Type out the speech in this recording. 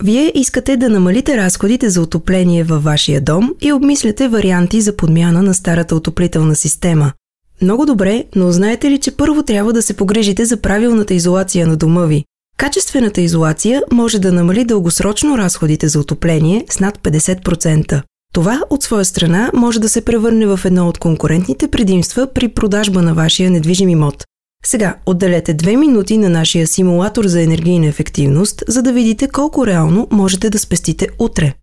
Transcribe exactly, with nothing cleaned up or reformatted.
Вие искате да намалите разходите за отопление във вашия дом и обмисляте варианти за подмяна на старата отоплителна система. Много добре, но знаете ли, че първо трябва да се погрижите за правилната изолация на дома ви? Качествената изолация може да намали дългосрочно разходите за отопление с над петдесет процента. Това, от своя страна, може да се превърне в едно от конкурентните предимства при продажба на вашия недвижим имот. Сега, отделете две минути на нашия симулатор за енергийна ефективност, за да видите колко реално можете да спестите утре.